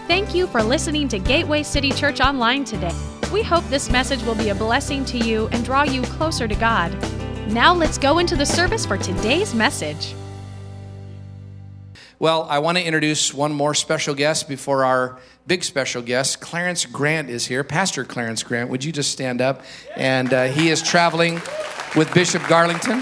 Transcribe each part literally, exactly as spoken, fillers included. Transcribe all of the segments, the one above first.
Thank you for listening to Gateway City Church Online today. We hope this message will be a blessing to you and draw you closer to God. Now let's go into the service for today's message. Well, I want to introduce one more special guest before our big special guest. Clarence Grant is here. Pastor Clarence Grant, would you just stand up? And uh, he is traveling with Bishop Garlington.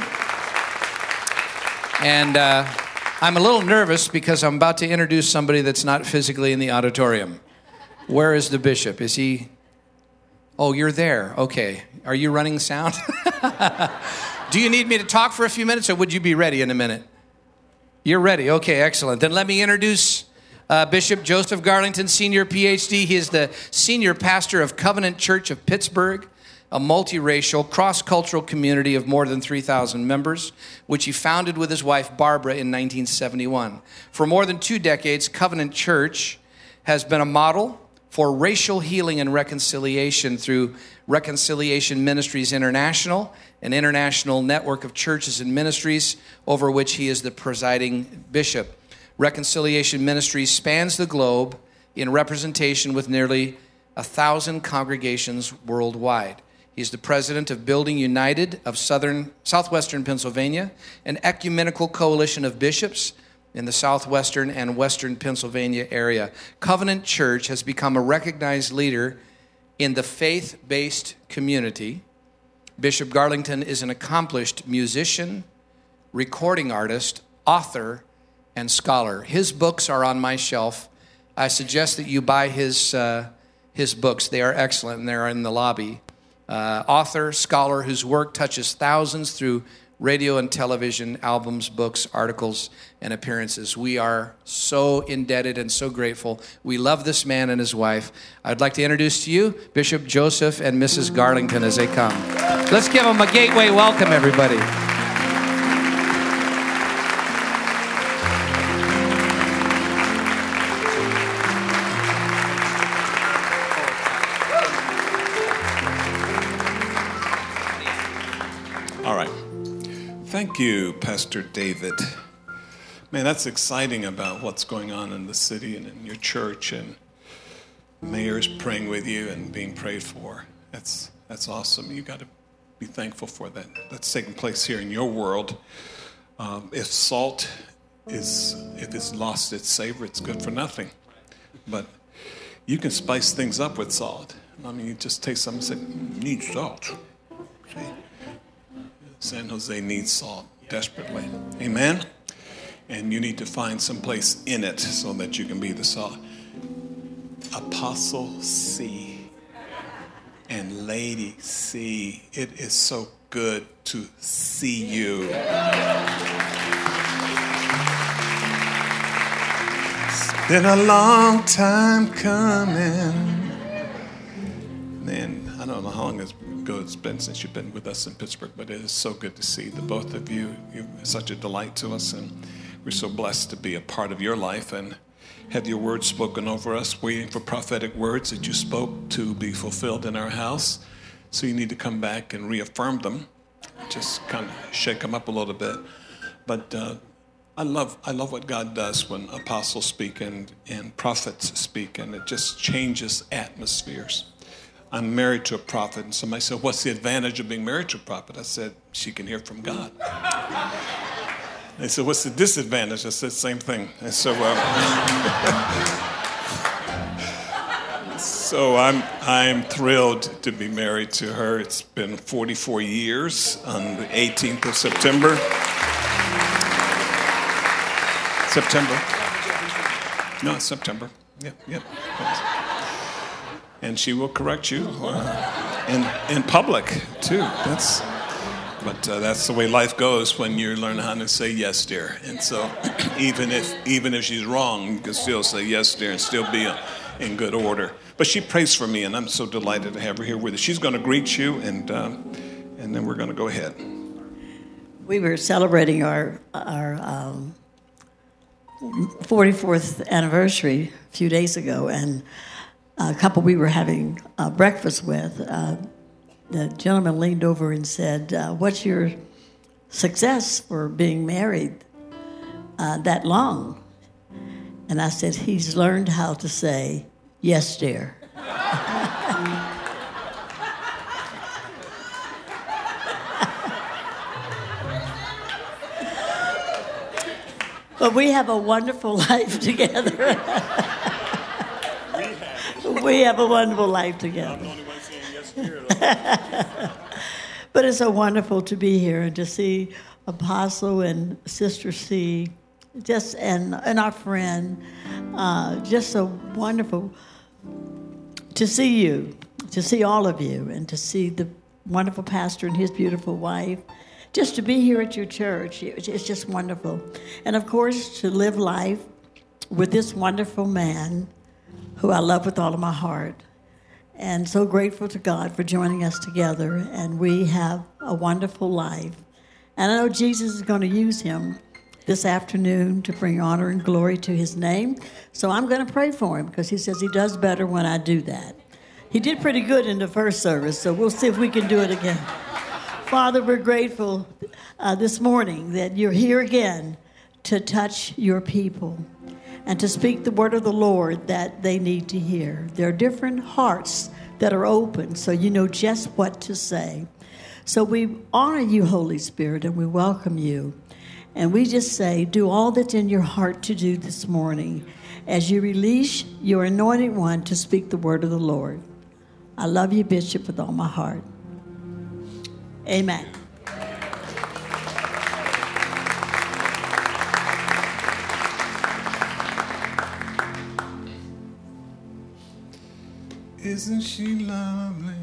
And uh, I'm a little nervous because I'm about to introduce somebody that's not physically in the auditorium. Where is the bishop? Is he? Oh, you're there. Okay. Are you running sound? Do you need me to talk for a few minutes, or would you be ready in a minute? You're ready. Okay, excellent. Then let me introduce uh, Bishop Joseph Garlington, Senior P H D. He is the senior pastor of Covenant Church of Pittsburgh, a multiracial, cross-cultural community of more than three thousand members, which he founded with his wife, Barbara, in nineteen seventy-one. For more than two decades, Covenant Church has been a model for racial healing and reconciliation through Reconciliation Ministries International, an international network of churches and ministries over which he is the presiding bishop. Reconciliation Ministries spans the globe in representation with nearly a thousand congregations worldwide. He's the president of Building United of Southern, Southwestern Pennsylvania, an ecumenical coalition of bishops in the southwestern and western Pennsylvania area. Covenant Church has become a recognized leader in the faith-based community. Bishop Garlington is an accomplished musician, recording artist, author, and scholar. His books are on my shelf. I suggest that you buy his uh, his books. They are excellent, and they're in the lobby. Uh, author, scholar, whose work touches thousands through radio and television, albums, books, articles, and appearances. We are so indebted and so grateful. We love this man and his wife. I'd like to introduce to you Bishop Joseph and Missus Garlington as they come. Let's give them a gateway welcome, everybody. All right. Thank you, Pastor David. Man, that's exciting about what's going on in the city and in your church, and mayors praying with you and being prayed for. That's that's awesome. You got to be thankful for that. That's taking place here in your world. Um, if salt is if it's lost its savor, it's good for nothing. But you can spice things up with salt. I mean, you just taste something and say, "Need salt." See? San Jose needs salt desperately. Amen? And you need to find some place in it so that you can be the salt. Apostle C and Lady C, it is so good to see you. It's been a long time coming. Man, I don't know how long it's it's been since you've been with us in Pittsburgh, but it is so good to see the both of you. You're such a delight to us, and we're so blessed to be a part of your life and have your words spoken over us, waiting for prophetic words that you spoke to be fulfilled in our house. So you need to come back and reaffirm them, just kind of shake them up a little bit. But uh, I love I love what God does when apostles speak and, and prophets speak, and it just changes atmospheres. I'm married to a prophet, and somebody said, "What's the advantage of being married to a prophet?" I said, "She can hear from God." They said, "What's the disadvantage?" I said, "Same thing." And so, uh, so I'm I'm thrilled to be married to her. It's been forty-four years on the eighteenth of September. September. No, it's September. Yep, yep. And she will correct you uh, in in public too. That's, but uh, that's the way life goes when you learn how to say yes, dear. And so, even if even if she's wrong, you can still say yes, dear, and still be a, in good order. But she prays for me, and I'm so delighted to have her here with us. She's going to greet you, and um, and then we're going to go ahead. We were celebrating our our um, forty-fourth anniversary a few days ago, and a couple we were having uh, breakfast with, uh, the gentleman leaned over and said, uh, "What's your success for being married uh, that long?" And I said, he's learned how to say, yes, dear. But we have a wonderful life together. we, have. we have a wonderful life together. I'm the only one saying yes here. But it's so wonderful to be here and to see Apostle and Sister C, just and and our friend, uh, just so wonderful to see you, to see all of you, and to see the wonderful pastor and his beautiful wife. Just to be here at your church, it's just wonderful. And of course, to live life with this wonderful man who I love with all of my heart. And so grateful to God for joining us together. And we have a wonderful life. And I know Jesus is going to use him this afternoon to bring honor and glory to his name. So I'm going to pray for him because he says he does better when I do that. He did pretty good in the first service, so we'll see if we can do it again. Father, we're grateful uh, this morning that you're here again to touch your people and to speak the word of the Lord that they need to hear. There are different hearts that are open, so you know just what to say. So we honor you, Holy Spirit, and we welcome you. And we just say, do all that's in your heart to do this morning as you release your anointed one to speak the word of the Lord. I love you, Bishop, with all my heart. Amen. Isn't she lovely?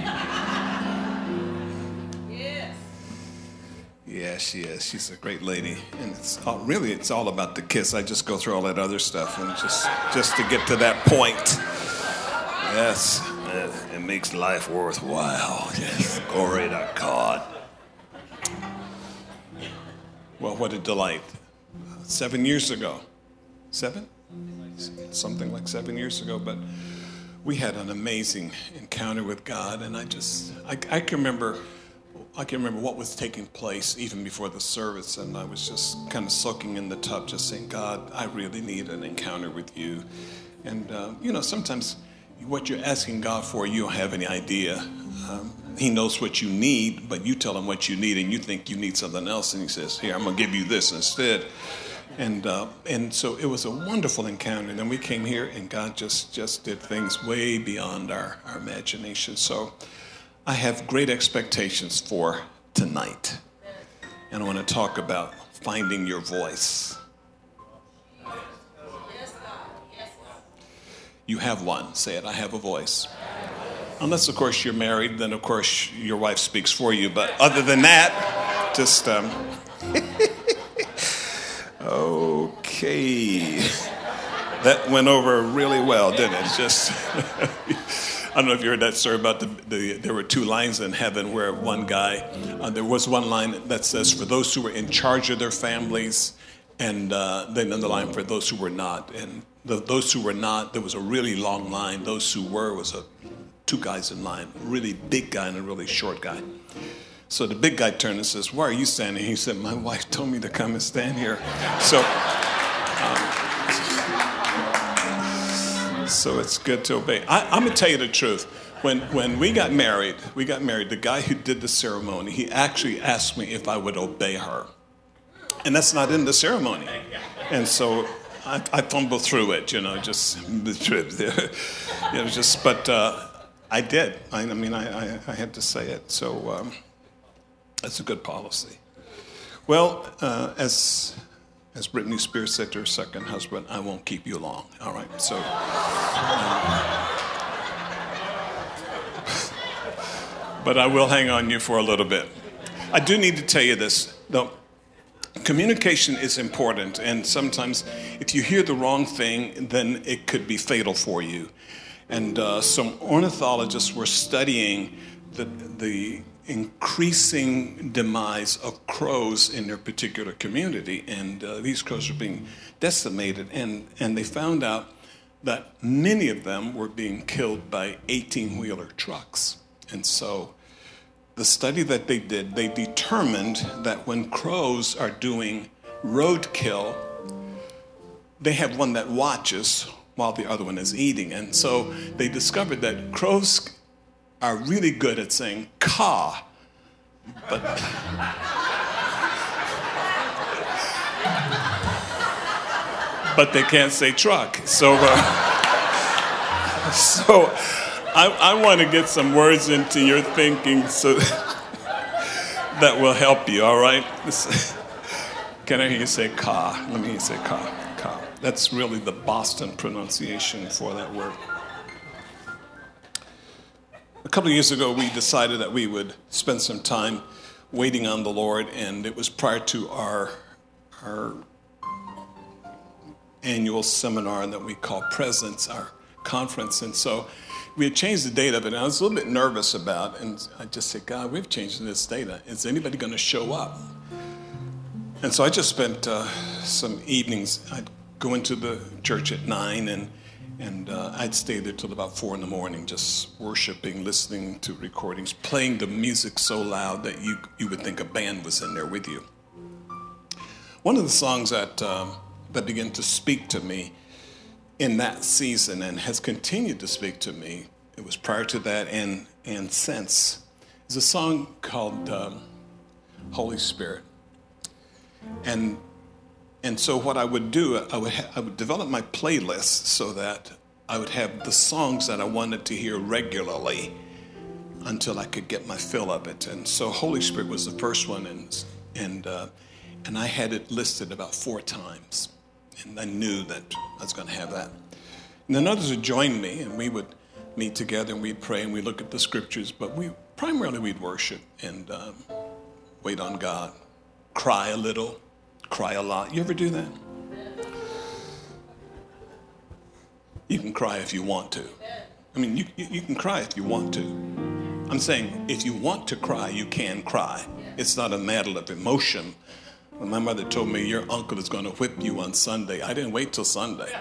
Yes. Yeah, she is. She's a great lady. And it's all, really, it's all about the kiss. I just go through all that other stuff and just, just to get to that point. Yes. It makes life worthwhile. Yes, glory to God. Well, what a delight. Seven years ago. Seven? Something like seven years ago. But we had an amazing encounter with God. And I just, I, I can remember, I can remember what was taking place even before the service. And I was just kind of soaking in the tub, just saying, God, I really need an encounter with you. And, uh, you know, sometimes what you're asking God for, you don't have any idea. Um, he knows what you need, but you tell him what you need, and you think you need something else, and he says, here, I'm going to give you this instead. And uh, and so it was a wonderful encounter. And then we came here, and God just, just did things way beyond our, our imagination. So I have great expectations for tonight. And I want to talk about finding your voice. You have one. Say it. I have a voice. Unless, of course, you're married, then, of course, your wife speaks for you. But other than that, just, um, okay. That went over really well, didn't it? Just, I don't know if you heard that story about the, the there were two lines in heaven where one guy, uh, there was one line that says, for those who were in charge of their families, and uh, then another line for those who were not. And the, those who were not, there was a really long line. Those who were was a two guys in line, a really big guy and a really short guy. So the big guy turned and says, why are you standing here? He said, my wife told me to come and stand here. So, um, so it's good to obey. I, I'm going to tell you the truth. When when we got married, we got married, the guy who did the ceremony, he actually asked me if I would obey her. And that's not in the ceremony. And so I, I fumbled through it, you know, just the trip there. You know, just, but uh, I did. I, I mean, I, I, I had to say it. So um, that's a good policy. Well, uh, as as Britney Spears said to her second husband, I won't keep you long. All right. So. Um, but I will hang on you for a little bit. I do need to tell you this, though. Communication is important, and sometimes if you hear the wrong thing, then it could be fatal for you. And uh, some ornithologists were studying the, the increasing demise of crows in their particular community, and uh, these crows are being decimated, and, and they found out that many of them were being killed by eighteen-wheeler trucks. And so the study that they did, they determined that when crows are doing roadkill, they have one that watches while the other one is eating. And so they discovered that crows are really good at saying caw, but but they can't say truck. So, uh, so I, I want to get some words into your thinking so that will help you. All right. This, can I hear you say caw? Let me hear you say caw. Caw. That's really the Boston pronunciation for that word. A couple of years ago, we decided that we would spend some time waiting on the Lord, and it was prior to our our annual seminar that we call Presence, our conference. And so we had changed the date of it, and I was a little bit nervous about it. And I just said, God, we've changed this date. Is anybody going to show up? And so I just spent uh, some evenings. I'd go into the church at nine, and and uh, I'd stay there till about four in the morning, just worshiping, listening to recordings, playing the music so loud that you you would think a band was in there with you. One of the songs that um, that began to speak to me in that season and has continued to speak to me, it was prior to that and and since, is a song called um, Holy Spirit. And and so what I would do, I would ha- I would develop my playlist so that I would have the songs that I wanted to hear regularly until I could get my fill of it. And so Holy Spirit was the first one, and and uh, and I had it listed about four times. And I knew that I was going to have that. And then others would join me, and we would meet together, and we'd pray, and we'd look at the scriptures. But we primarily we'd worship and um, wait on God, cry a little, cry a lot. You ever do that? You can cry if you want to. I mean, you, you, you can cry if you want to. I'm saying if you want to cry, you can cry. It's not a matter of emotion. When my mother told me, your uncle is going to whip you on Sunday, I didn't wait till Sunday.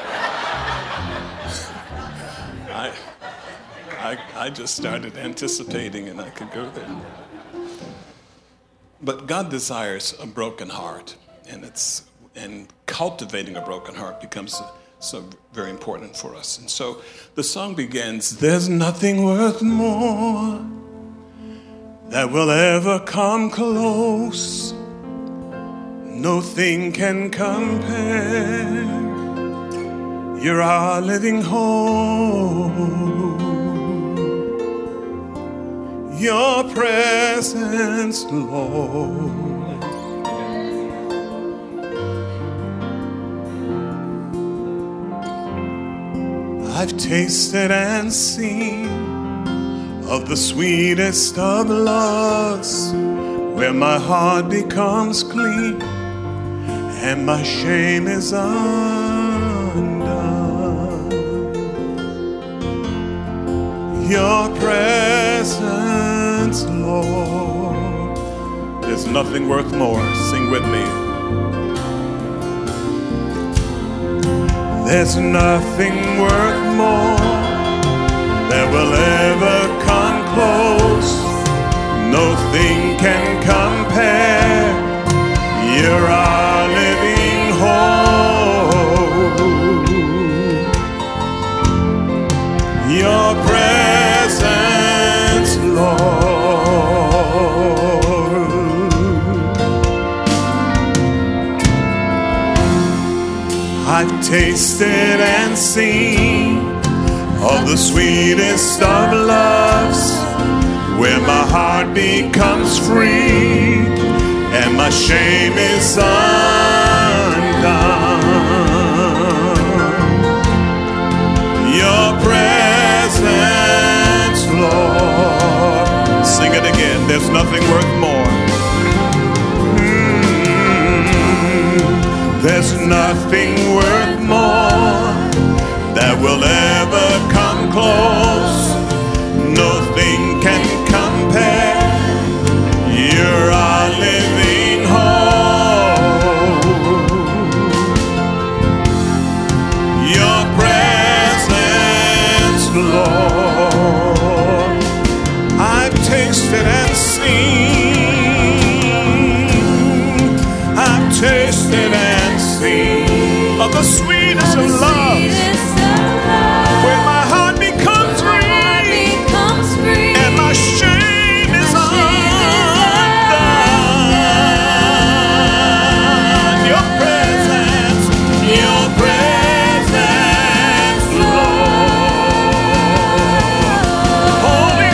I, I, I just started anticipating, and I could go there. But God desires a broken heart, and it's and cultivating a broken heart becomes so very important for us. And so the song begins, there's nothing worth more that will ever come close. No thing can compare. You're our living hope. Your presence, Lord. I've tasted and seen of the sweetest of loves, where my heart becomes clean and my shame is undone. Your presence, Lord. There's nothing worth more. Sing with me. There's nothing worth more that will ever come close. No thing can compare. You're our living hope. Your presence, Lord. I've tasted and seen of the sweetest of loves, where my heart becomes free and my shame is undone. Your presence, Lord. Sing it again. There's nothing worth more. Mm-hmm. There's nothing worth more that will ever come close. Nothing can compare. You're our living hope. Your presence, Lord. I've tasted and seen. I've tasted and seen of the sweetest of loves, where my heart becomes free, and my shame is undone. Your presence, your presence, Lord. Holy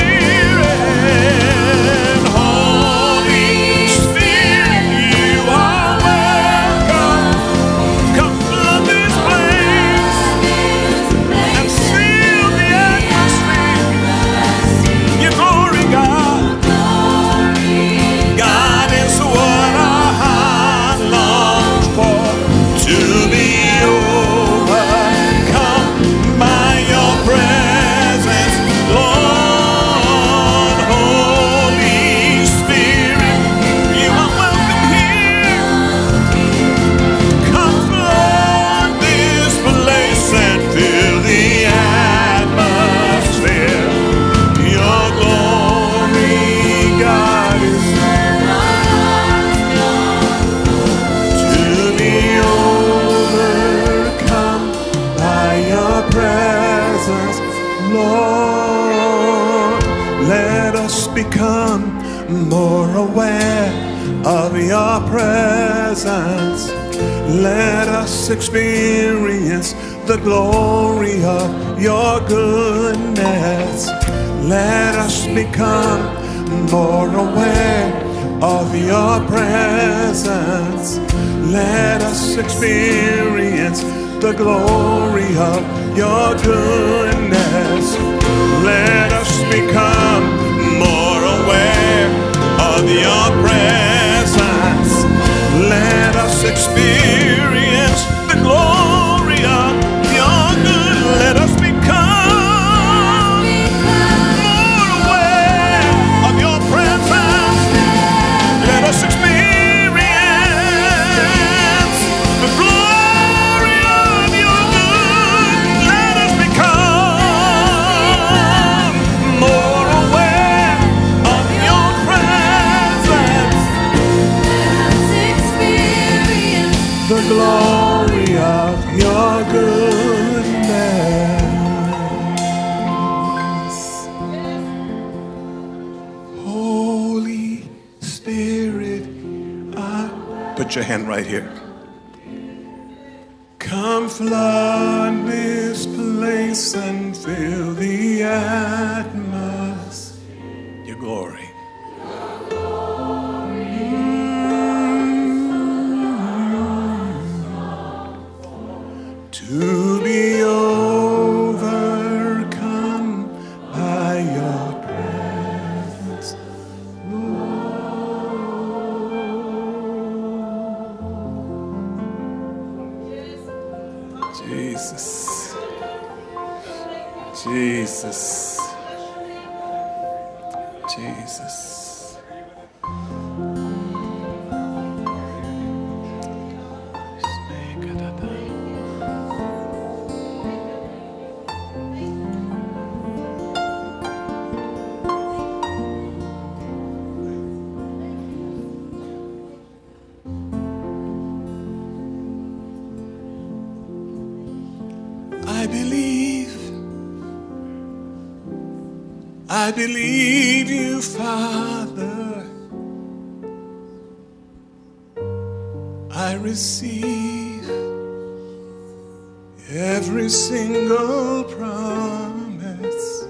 Spirit, Holy Spirit, you are welcome. Come flood this place and fill the atmosphere. Your glory, God. God is what our heart longs for, to be overcome by your presence, Lord. Holy Spirit, you are welcome here. Come flood this place and fill the atmosphere. Your glory, God, is to be overcome by your presence, Lord. Let us become more aware of your presence. Let us experience the glory of your goodness. Let us become more aware of your presence. Let us experience the glory of your goodness. Let us become more aware of your presence. Let us experience the glory of your good. Let us become more aware of your presence. Let us experience the glory of your good. Let us become more aware of your presence. The glory of your goodness. Holy Spirit, I... Put your hand right here. Come flood this place and fill the atmosphere. Your glory. To be overcome by your presence, Lord. Jesus, Jesus, Jesus. I believe, I believe you, Father. I receive every single promise.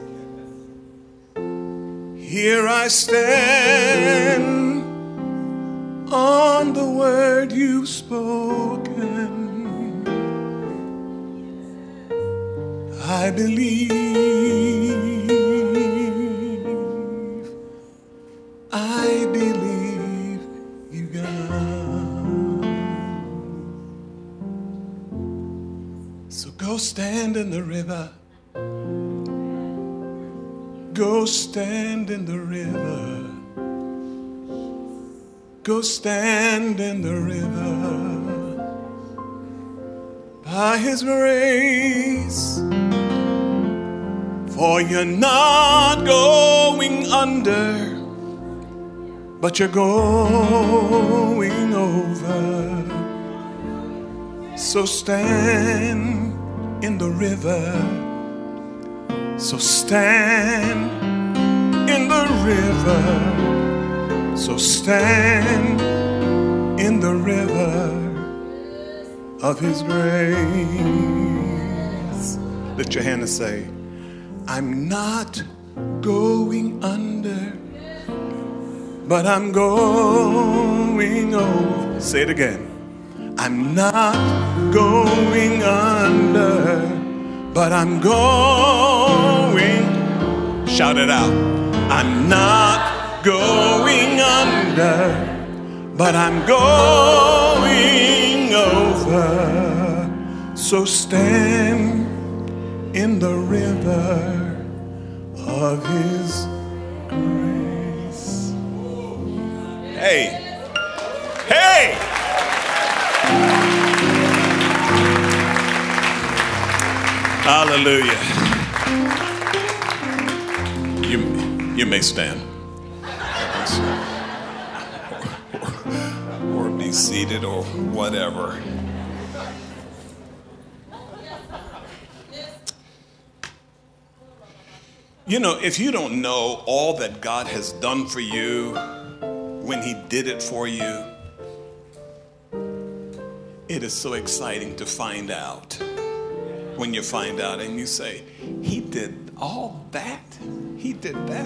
Here I stand on the word you've spoken. I believe, I believe you, God. So go stand in the river. Go stand in the river. Go stand in the river. By His grace. For you're not going under, but you're going over. So stand in the river. So stand in the river. So stand in the river of his grace. Lift your hand and say, I'm not going under, but I'm going over. Say it again. I'm not going under, but I'm going. Shout it out. I'm not going under, but I'm going over. So stand in the river of his grace. Hey, hey. Hallelujah. You, you may stand. Or, or be seated or whatever. You know, if you don't know all that God has done for you when he did it for you, it is so exciting to find out. When you find out and you say, he did all that? He did that?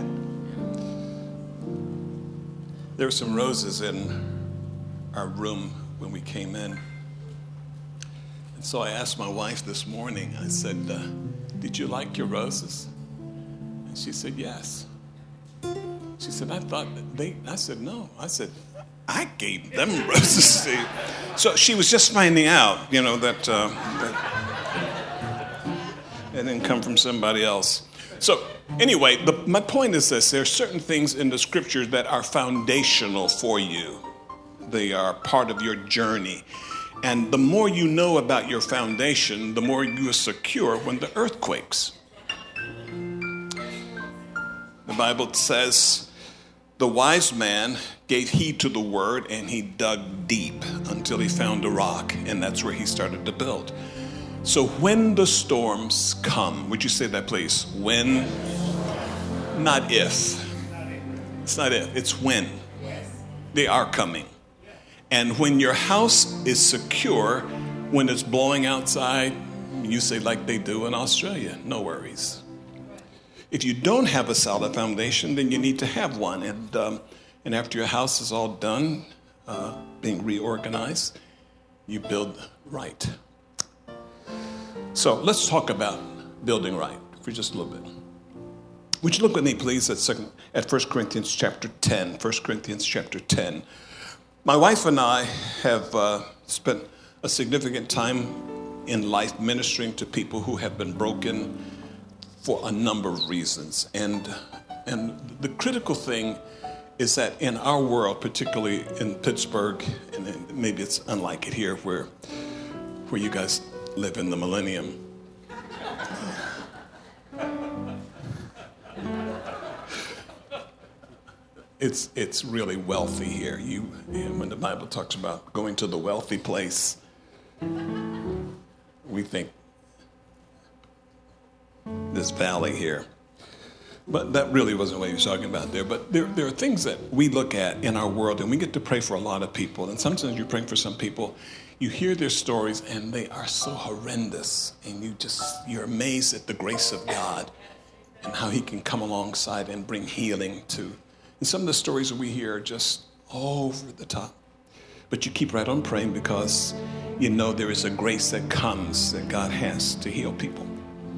There were some roses in our room when we came in. And so I asked my wife this morning, I said, uh, did you like your roses? And she said, yes. She said, I thought they, I said, no. I said, I gave them roses. So she was just finding out, you know, that, uh, that it didn't come from somebody else. So anyway, the, my point is this. There are certain things in the scriptures that are foundational for you. They are part of your journey. And the more you know about your foundation, the more you are secure when the earth quakes. The Bible says the wise man gave heed to the word and he dug deep until he found a rock. And that's where he started to build. So when the storms come, would you say that, please? When, not if. It's not if, it's when. They are coming. And when your house is secure, when it's blowing outside, you say like they do in Australia, no worries. If you don't have a solid foundation, then you need to have one. And, um, and after your house is all done, uh, being reorganized, you build right. So let's talk about building right for just a little bit. Would you look with me, please, at second, at First Corinthians chapter ten. First Corinthians chapter ten. My wife and I have uh, spent a significant time in life ministering to people who have been broken for a number of reasons. And, and the critical thing is that in our world, particularly in Pittsburgh, and maybe it's unlike it here where, where you guys live in the millennium. It's it's really wealthy here. You, you know, when the Bible talks about going to the wealthy place, we think this valley here. But that really wasn't what he was talking about there. But there, there are things that we look at in our world, and we get to pray for a lot of people. And sometimes you're praying for some people, you hear their stories, and they are so horrendous. And you just, you're amazed at the grace of God and how he can come alongside and bring healing to. And some of the stories that we hear are just over the top. But you keep right on praying because you know there is a grace that comes that God has to heal people.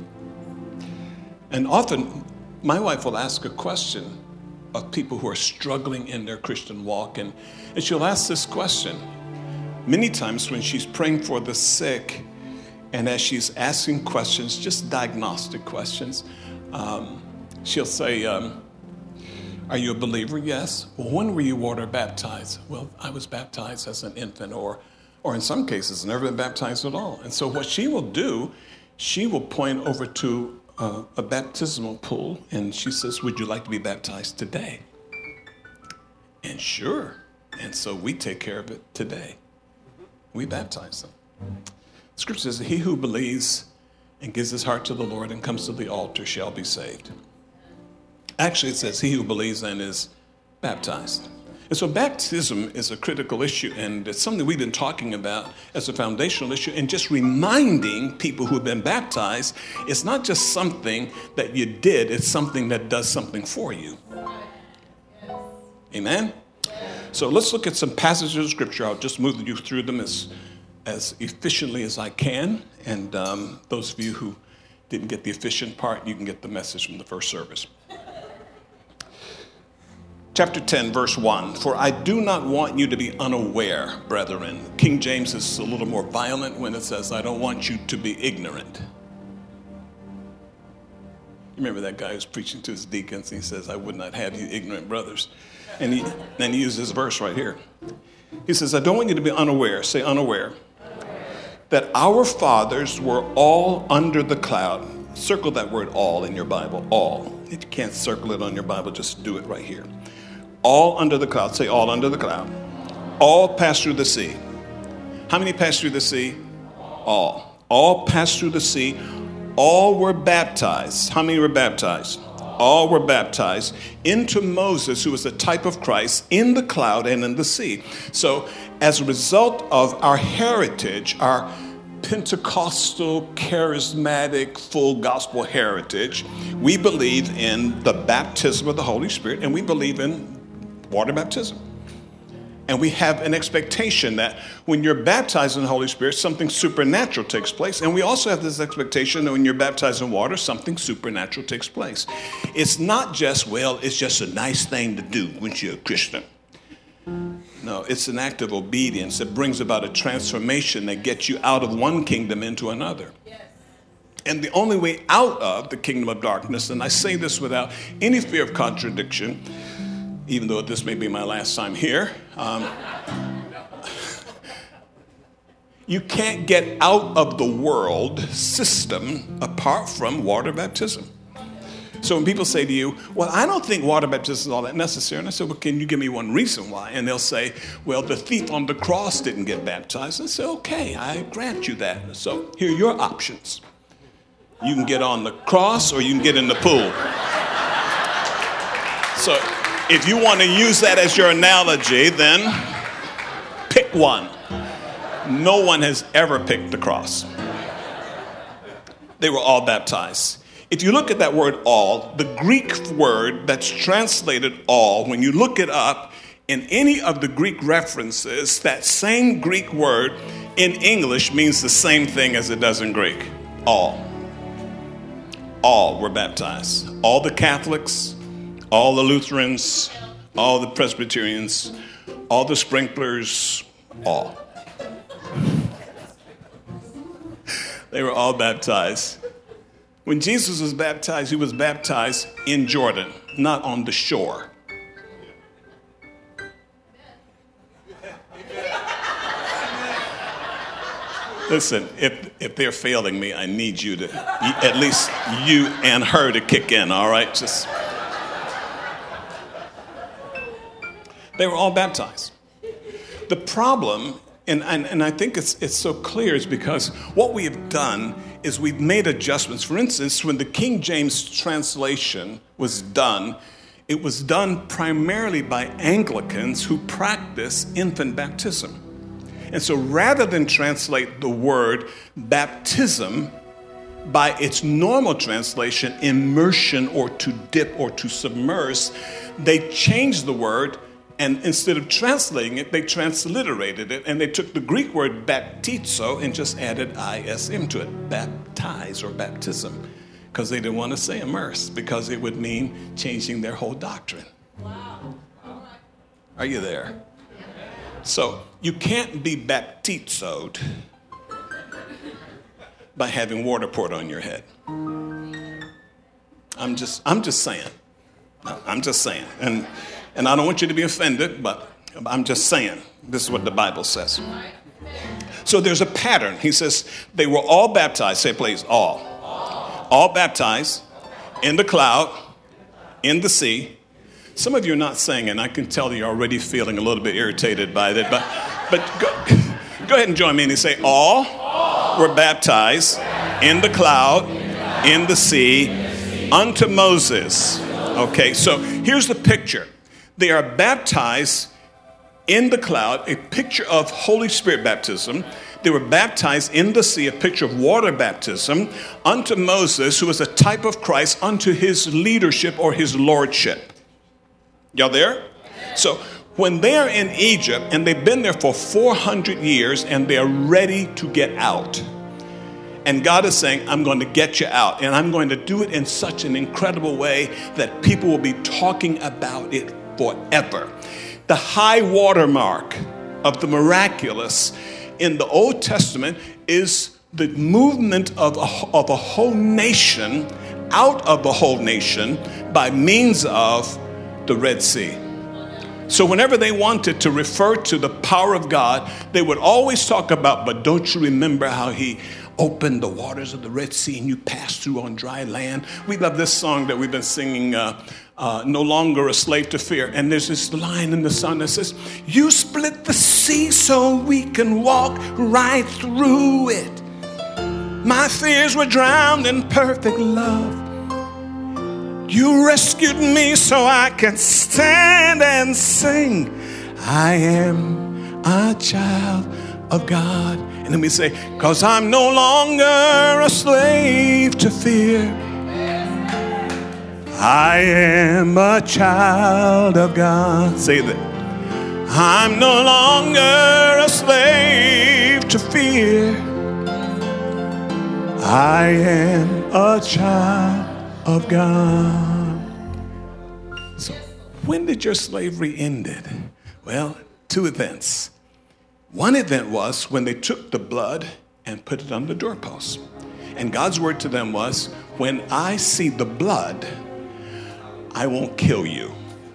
And often, my wife will ask a question of people who are struggling in their Christian walk, and, and she'll ask this question. Many times when she's praying for the sick, and as she's asking questions, just diagnostic questions, um, she'll say, um, are you a believer? Yes. Well, when were you water baptized? Well, I was baptized as an infant, or, or in some cases, never been baptized at all. And so what she will do, she will point over to Uh, a baptismal pool, and she says, would you like to be baptized today? And sure. And so we take care of it today. We baptize them. Scripture says, he who believes and gives his heart to the Lord and comes to the altar shall be saved. Actually, it says he who believes and is baptized. And so baptism is a critical issue, and it's something we've been talking about as a foundational issue, and just reminding people who have been baptized, it's not just something that you did, it's something that does something for you. Amen? So let's look at some passages of Scripture. I'll just move you through them as, as efficiently as I can, and um, those of you who didn't get the efficient part, you can get the message from the first service. Chapter ten, verse one, for I do not want you to be unaware, brethren. King James is a little more violent when it says, I don't want you to be ignorant. You remember that guy who's preaching to his deacons, and he says, I would not have you ignorant brothers. And he, then he uses this verse right here. He says, I don't want you to be unaware, say unaware, unaware, that our fathers were all under the cloud. Circle that word all in your Bible, all. If you can't circle it on your Bible, just do it right here. All under the cloud. Say all under the cloud. All passed through the sea. How many passed through the sea? All. All passed through the sea. All were baptized. How many were baptized? All were baptized into Moses, who was a type of Christ, in the cloud and in the sea. So as a result of our heritage, our Pentecostal, charismatic, full gospel heritage, we believe in the baptism of the Holy Spirit, and we believe in water baptism. And we have an expectation that when you're baptized in the Holy Spirit, something supernatural takes place. And we also have this expectation that when you're baptized in water, something supernatural takes place. It's not just, well, it's just a nice thing to do when you're a Christian. No, it's an act of obedience that brings about a transformation that gets you out of one kingdom into another. Yes. And the only way out of the kingdom of darkness, and I say this without any fear of contradiction, even though this may be my last time here, um, you can't get out of the world system apart from water baptism. So when people say to you, well, I don't think water baptism is all that necessary. And I said, well, can you give me one reason why? And they'll say, well, the thief on the cross didn't get baptized. And I say, okay, I grant you that. So here are your options. You can get on the cross or you can get in the pool. So if you want to use that as your analogy, then pick one. No one has ever picked the cross. They were all baptized. If you look at that word all, the Greek word that's translated all, when you look it up in any of the Greek references, that same Greek word in English means the same thing as it does in Greek. All. All were baptized. All the Catholics, all the Lutherans, all the Presbyterians, all the sprinklers, all. They were all baptized. When Jesus was baptized, he was baptized in Jordan, not on the shore. Listen, if if they're failing me, I need you to, at least you and her to kick in, all right? Just. They were all baptized. The problem, and, and, and I think it's it's so clear, is because what we have done is we've made adjustments. For instance, when the King James translation was done, it was done primarily by Anglicans who practice infant baptism. And so rather than translate the word baptism by its normal translation, immersion or to dip or to submerge, they changed the word. And instead of translating it, they transliterated it, and they took the Greek word baptizo and just added I S M to it, baptize or baptism, because they didn't want to say immerse, because it would mean changing their whole doctrine. Wow. Are you there? So you can't be baptizoed by having water poured on your head. I'm just, I'm just saying. I'm just saying. And And I don't want you to be offended, but I'm just saying, this is what the Bible says. So there's a pattern. He says they were all baptized. Say, please, all. All, all baptized in the cloud, in the sea. Some of you are not saying, and I can tell you're already feeling a little bit irritated by that, but but go, go ahead and join me and say all. All. were baptized in the cloud, in the sea, unto Moses. Okay, so here's the picture. They are baptized in the cloud, a picture of Holy Spirit baptism. They were baptized in the sea, a picture of water baptism, unto Moses, who was a type of Christ, unto his leadership or his lordship. Y'all there? So when they are in Egypt, and they've been there for four hundred years, and they are ready to get out. And God is saying, I'm going to get you out, and I'm going to do it in such an incredible way that people will be talking about it forever. The high watermark of the miraculous in the Old Testament is the movement of a, of a whole nation out of the whole nation by means of the Red Sea. So whenever they wanted to refer to the power of God, they would always talk about, but don't you remember how he opened the waters of the Red Sea and you passed through on dry land? We love this song that we've been singing, uh, uh, No Longer a Slave to Fear. And there's this line in the song that says, you split the sea so we can walk right through it. My fears were drowned in perfect love. You rescued me so I can stand and sing. I am a child of God. And then we say, cause I'm no longer a slave to fear. I am a child of God. Say that. I'm no longer a slave to fear. I am a child of God. So when did your slavery ended? Well, two events. One event was when they took the blood and put it on the doorpost. And God's word to them was, when I see the blood, I won't kill you.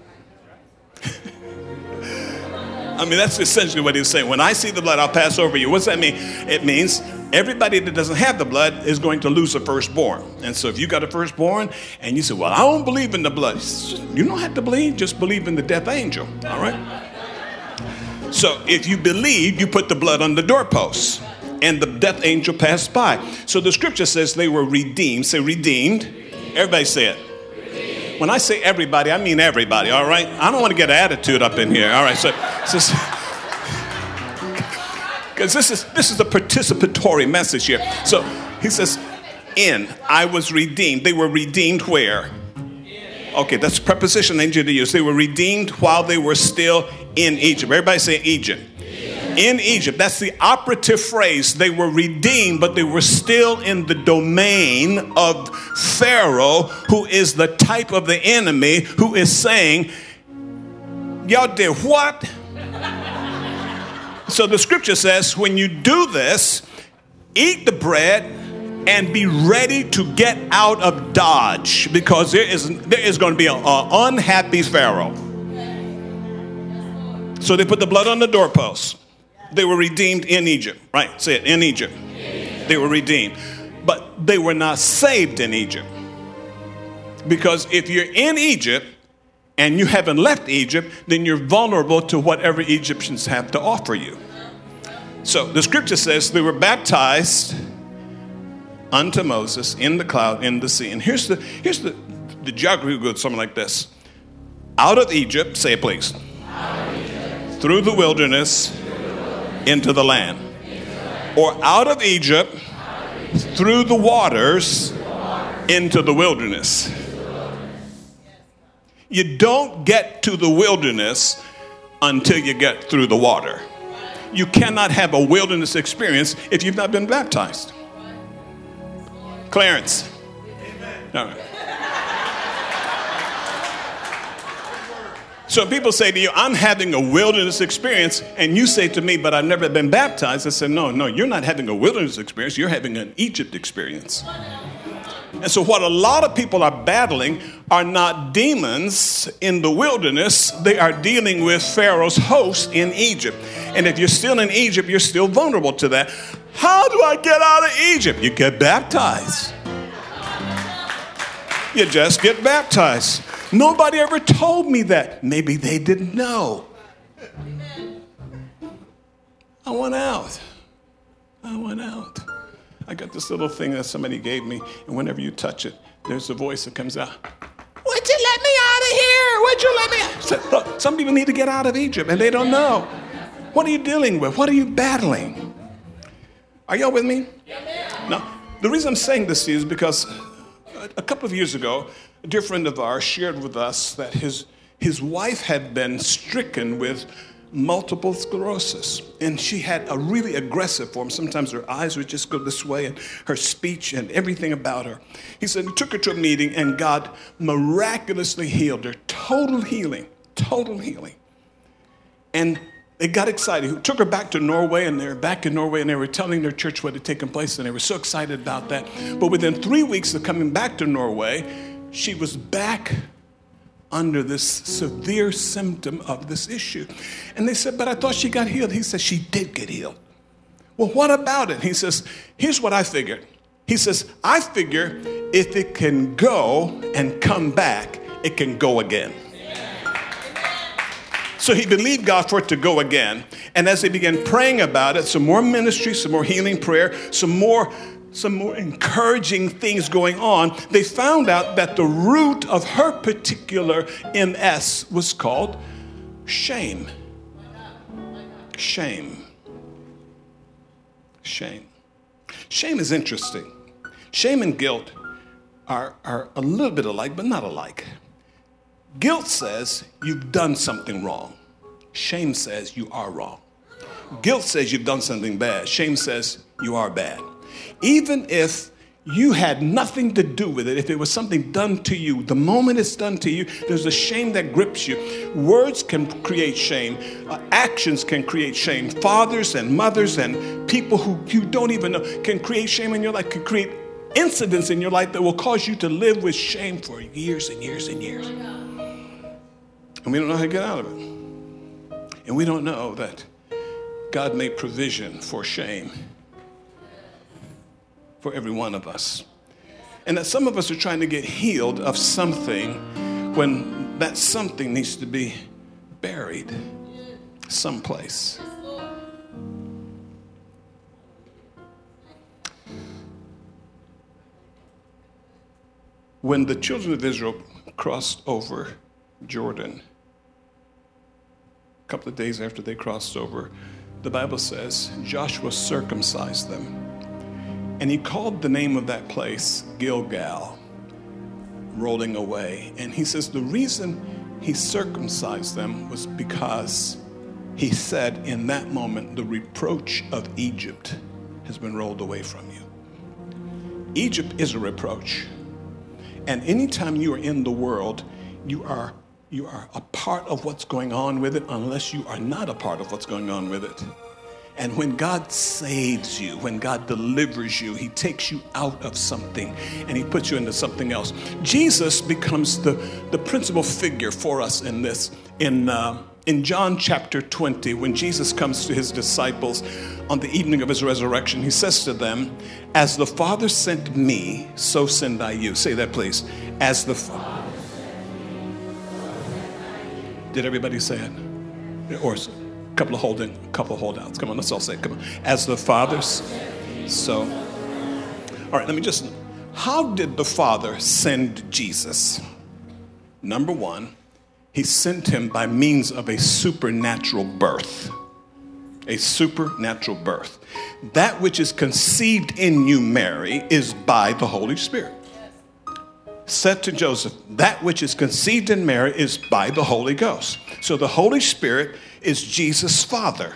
I mean, that's essentially what he was saying. When I see the blood, I'll pass over you. What's that mean? It means everybody that doesn't have the blood is going to lose a firstborn. And so if you got a firstborn and you say, well, I don't believe in the blood. You don't have to believe, just believe in the death angel. All right? So if you believe, you put the blood on the doorpost, and the death angel passed by. So the scripture says they were redeemed. Say redeemed. Everybody say it. Redeemed. When I say everybody, I mean everybody, all right? I don't want to get an attitude up in here, all right? So, because this is this is a participatory message here. So he says, in, I was redeemed. They were redeemed where? Okay, that's a preposition I need you to use. They were redeemed while they were still in Egypt. Everybody say Egypt. Egypt. In Egypt. That's the operative phrase. They were redeemed, but they were still in the domain of Pharaoh, who is the type of the enemy, who is saying, y'all did what? So the scripture says, when you do this, eat the bread and be ready to get out of Dodge, because there is there is going to be an unhappy Pharaoh. So they put the blood on the doorpost. They were redeemed in Egypt. Right, say it, in Egypt. They were redeemed. But they were not saved in Egypt. Because if you're in Egypt and you haven't left Egypt, then you're vulnerable to whatever Egyptians have to offer you. So the scripture says they were baptized unto Moses in the cloud, in the sea. And here's the here's the, the geography goes something like this. Out of Egypt, say it please. Out of Egypt. Through the wilderness, through the wilderness into the land. Into the land. Or out of Egypt, out of Egypt through the waters, through the waters into the wilderness. Into the wilderness. You don't get to the wilderness until you get through the water. You cannot have a wilderness experience if you've not been baptized. Clarence. All right. So people say to you, I'm having a wilderness experience, and you say to me, but I've never been baptized. I said, no, no, you're not having a wilderness experience. You're having an Egypt experience. And so what a lot of people are battling are not demons in the wilderness. They are dealing with Pharaoh's host in Egypt. And if you're still in Egypt, you're still vulnerable to that. How do I get out of Egypt? You get baptized. You just get baptized. Nobody ever told me that. Maybe they didn't know. I went out. I went out. I got this little thing that somebody gave me, and whenever you touch it, there's a voice that comes out. Would you let me out of here? Would you let me out? So, look, some people need to get out of Egypt, and they don't know. What are you dealing with? What are you battling? Are y'all with me? No. The reason I'm saying this to you is because a couple of years ago, a dear friend of ours shared with us that his, his wife had been stricken with multiple sclerosis. And she had a really aggressive form. Sometimes her eyes would just go this way, and her speech and everything about her. He said he took her to a meeting, and God miraculously healed her. Total healing. Total healing. And they got excited. He took her back to Norway, and they were back in Norway, and they were telling their church what had taken place, and they were so excited about that. But within three weeks of coming back to Norway, she was back under this severe symptom of this issue. And they said, but I thought she got healed. He said, she did get healed. Well, what about it? He says, here's what I figured. He says, I figure if it can go and come back, it can go again. So he believed God for it to go again. And as they began praying about it, some more ministry, some more healing prayer, some more some more encouraging things going on, they found out that the root of her particular M S was called shame. Shame. Shame. Shame is interesting. Shame and guilt are, are a little bit alike, but not alike. Guilt says you've done something wrong. Shame says you are wrong. Guilt says you've done something bad. Shame says you are bad. Even if you had nothing to do with it, if it was something done to you, the moment it's done to you, there's a shame that grips you. Words can create shame. Uh, actions can create shame. Fathers and mothers and people who you don't even know can create shame in your life, can create incidents in your life that will cause you to live with shame for years and years and years. And we don't know how to get out of it. And we don't know that God made provision for shame for every one of us. And that some of us are trying to get healed of something when that something needs to be buried someplace. When the children of Israel crossed over Jordan, a couple of days after they crossed over, the Bible says Joshua circumcised them. And he called the name of that place Gilgal, rolling away. And he says the reason he circumcised them was because he said in that moment, the reproach of Egypt has been rolled away from you. Egypt is a reproach. And anytime you are in the world, you are, you are a part of what's going on with it unless you are not a part of what's going on with it. And when God saves you, when God delivers you, he takes you out of something and he puts you into something else. Jesus becomes the, the principal figure for us in this. In, uh, in John chapter twenty, when Jesus comes to his disciples on the evening of his resurrection, he says to them, as the Father sent me, so send I you. Say that, please. As the Father sent me, so send I you. Did everybody say it? Or couple of holding, couple of holdouts. Come on, let's all say it. Come on. As the Father's, so. All right, let me just, how did the Father send Jesus? Number one, he sent him by means of a supernatural birth. A supernatural birth. That which is conceived in you, Mary, is by the Holy Spirit. Said to Joseph, that which is conceived in Mary is by the Holy Ghost. So the Holy Spirit is Jesus' Father.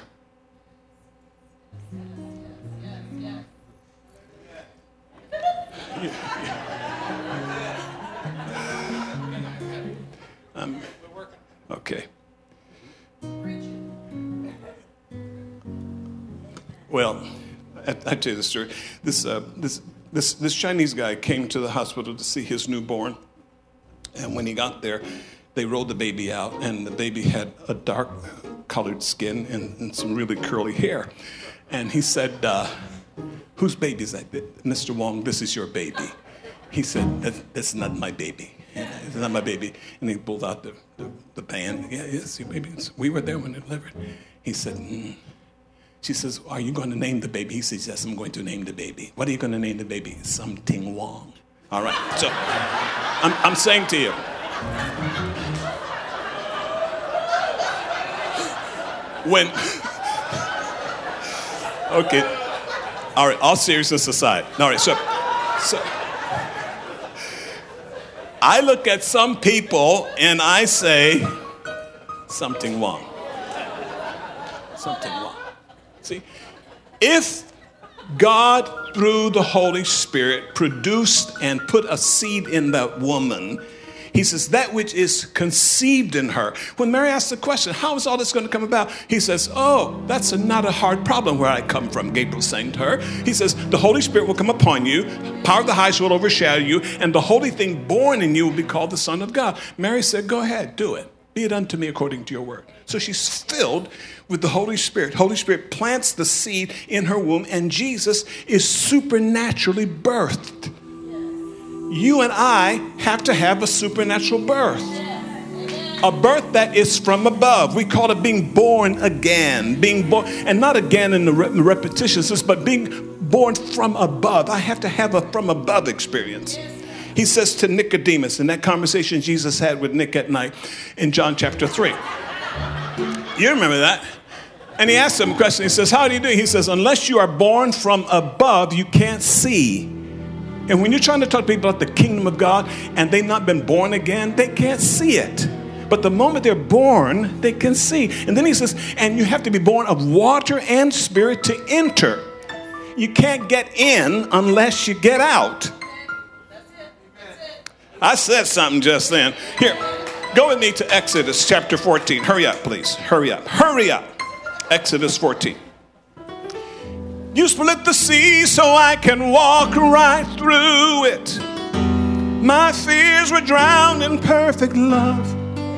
Um, okay. Well, I, I tell you the story. This uh, this. This, this Chinese guy came to the hospital to see his newborn. And when he got there, they rolled the baby out, and the baby had a dark colored skin and, and some really curly hair. And he said, uh, whose baby is that? Mister Wong, this is your baby. He said, that's, that's not my baby. It's not my baby. And he pulled out the, the, the band. Yeah, yes, your baby. We were there when it delivered. He said, mm. She says, are you going to name the baby? He says, yes, I'm going to name the baby. What are you going to name the baby? Something Wong. All right. So I'm, I'm saying to you, when, okay, all right, all seriousness aside. All right, so, so I look at some people and I say, something wrong. Something wrong. See, if God, through the Holy Spirit, produced and put a seed in that woman, he says, that which is conceived in her. When Mary asks the question, how is all this going to come about? He says, oh, that's a, not a hard problem where I come from, Gabriel saying to her. He says, the Holy Spirit will come upon you, power of the highest will overshadow you, and the holy thing born in you will be called the Son of God. Mary said, go ahead, do it. Be it unto me according to your word. So she's filled with the Holy Spirit. Holy Spirit plants the seed in her womb, and Jesus is supernaturally birthed. You and I have to have a supernatural birth. A birth that is from above. We call it being born again. Being born, and not again in the repetition sense, but being born from above. I have to have a from above experience. He says to Nicodemus in that conversation Jesus had with Nick at night in John chapter three. You remember that? And he asked him a question. He says, how do you do? He says, unless you are born from above, you can't see. And when you're trying to talk to people about the kingdom of God and they've not been born again, they can't see it. But the moment they're born, they can see. And then he says, and you have to be born of water and spirit to enter. You can't get in unless you get out. I said something just then. Here, go with me to Exodus chapter fourteen. Hurry up, please. Hurry up. Hurry up. Exodus fourteen. You split the sea so I can walk right through it. My fears were drowned in perfect love.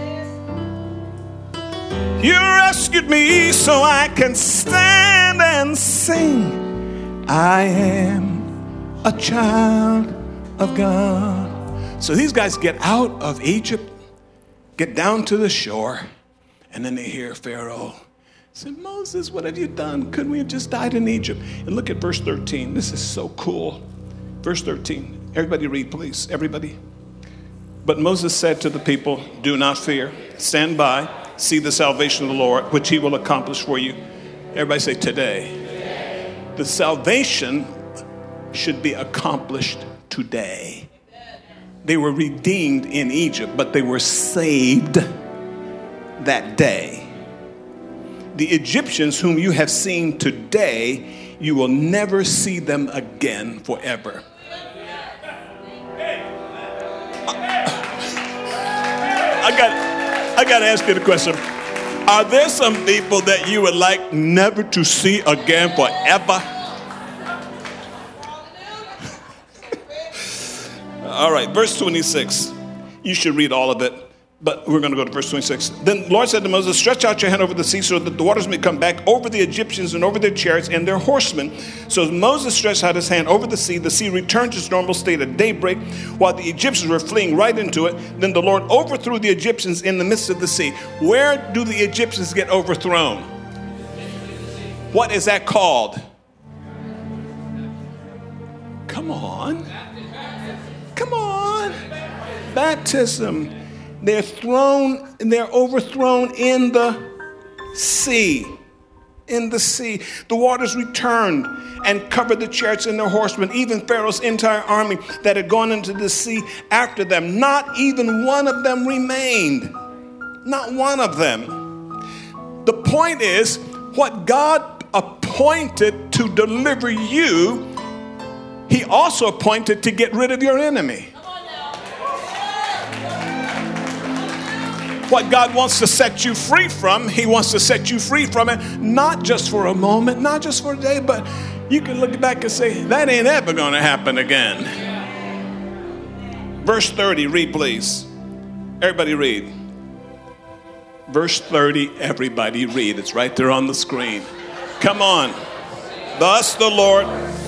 You rescued me so I can stand and sing. I am a child of God. So these guys get out of Egypt, get down to the shore, and then they hear Pharaoh say, Moses, what have you done? Couldn't we have just died in Egypt? And look at verse thirteen. This is so cool. Verse thirteen. Everybody read, please. Everybody. But Moses said to the people, do not fear. Stand by. See the salvation of the Lord, which he will accomplish for you. Everybody say today. Today. The salvation should be accomplished today. They were redeemed in Egypt, but they were saved that day. The Egyptians whom you have seen today, you will never see them again forever. I got, I got to ask you the question. Are there some people that you would like never to see again forever? All right, verse twenty-six. You should read all of it, but we're going to go to verse twenty-six. Then the Lord said to Moses, stretch out your hand over the sea so that the waters may come back over the Egyptians and over their chariots and their horsemen. So as Moses stretched out his hand over the sea, the sea returned to its normal state at daybreak while the Egyptians were fleeing right into it. Then the Lord overthrew the Egyptians in the midst of the sea. Where do the Egyptians get overthrown? What is that called? Come on. Come on. Baptism. They're thrown, they're overthrown in the sea. In the sea. The waters returned and covered the chariots and their horsemen, even Pharaoh's entire army that had gone into the sea after them. Not even one of them remained. Not one of them. The point is, what God appointed to deliver you, he also appointed to get rid of your enemy. What God wants to set you free from, he wants to set you free from it, not just for a moment, not just for a day, but you can look back and say, that ain't ever going to happen again. Verse thirty, read please. Everybody read. Verse thirty, everybody read. It's right there on the screen. Come on. Thus the Lord...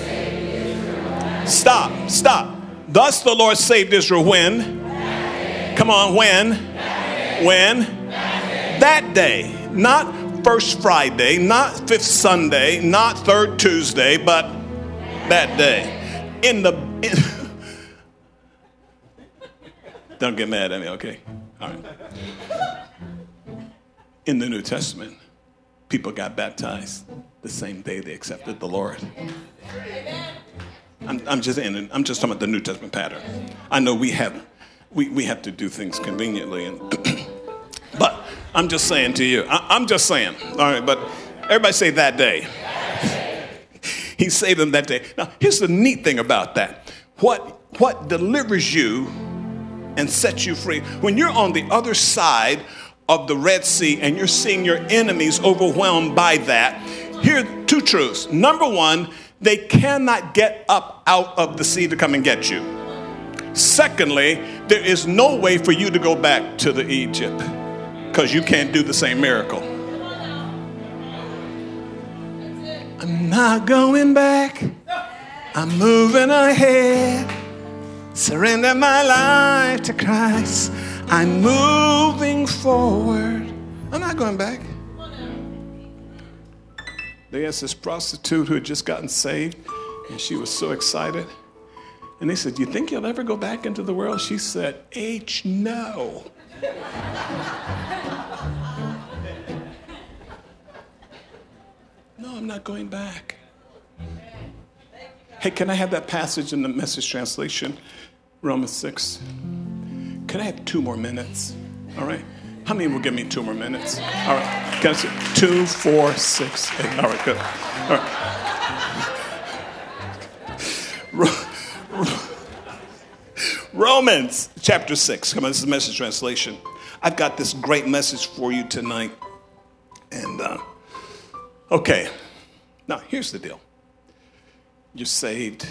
Stop, stop. Thus the Lord saved Israel when? Come on, when? When? That day. Not first Friday, not fifth Sunday, not third Tuesday, but that day. In the in, don't get mad at me, okay? All right. In the New Testament, people got baptized the same day they accepted the Lord. I'm, I'm just in. I'm just talking about the New Testament pattern. I know we have we, we have to do things conveniently, and but I'm just saying to you. I, I'm just saying. All right, but everybody say that day. He saved them that day. Now, here's the neat thing about that. What what delivers you and sets you free when you're on the other side of the Red Sea and you're seeing your enemies overwhelmed by that. Here are two truths. Number one, they cannot get up out of the sea to come and get you. Secondly, there is no way for you to go back to the Egypt because you can't do the same miracle. I'm not going back. I'm moving ahead. Surrender my life to Christ. I'm moving forward. I'm not going back. They asked this prostitute who had just gotten saved, and she was so excited. And they said, "You think you'll ever go back into the world?" She said, H no. No, I'm not going back. Hey, can I have that passage in the Message translation? Romans six. Can I have two more minutes? All right. How many will give me two more minutes? All right. Can I say two, four, six, eight? All right, good. All right. Romans chapter six. Come on, this is the Message translation. I've got this great message for you tonight. And, uh, okay. Now, here's the deal. You're saved,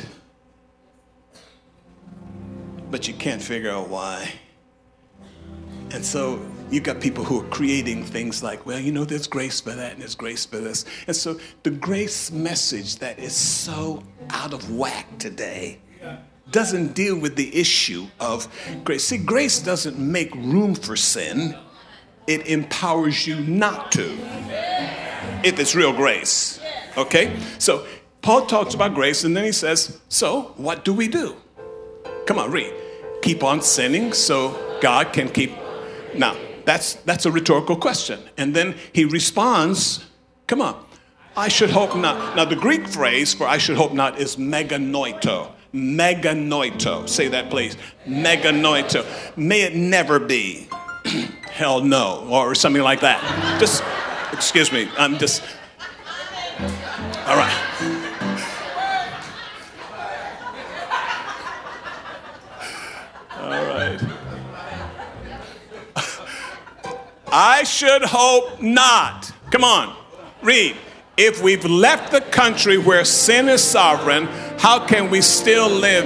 but you can't figure out why. And so you've got people who are creating things like, well, you know, there's grace for that and there's grace for this. And so the grace message that is so out of whack today doesn't deal with the issue of grace. See, grace doesn't make room for sin. It empowers you not to, if it's real grace. Okay? So Paul talks about grace, and then he says, so what do we do? Come on, read. Keep on sinning so God can keep. Now, that's that's a rhetorical question. And then he responds, come on, I should hope not. Now, the Greek phrase for I should hope not is meganoito. Meganoito. Say that, please. Meganoito. May it never be. Hell no. Or something like that. Just, excuse me. I'm just. All right. All right. I should hope not. Come on, read. If we've left the country where sin is sovereign, how can we still live?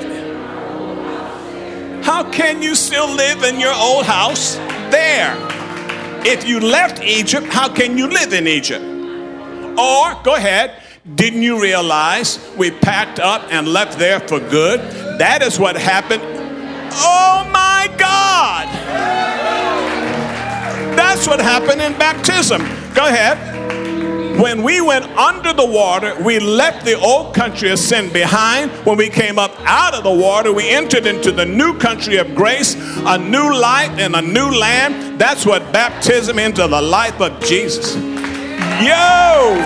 How can you still live in your old house there? If you left Egypt, how can you live in Egypt? Or, go ahead, didn't you realize we packed up and left there for good? That is what happened. Oh my God! That's what happened in baptism. Go ahead. When we went under the water, we left the old country of sin behind. When we came up out of the water, we entered into the new country of grace, a new life and a new land. That's what baptism into the life of Jesus. Yo!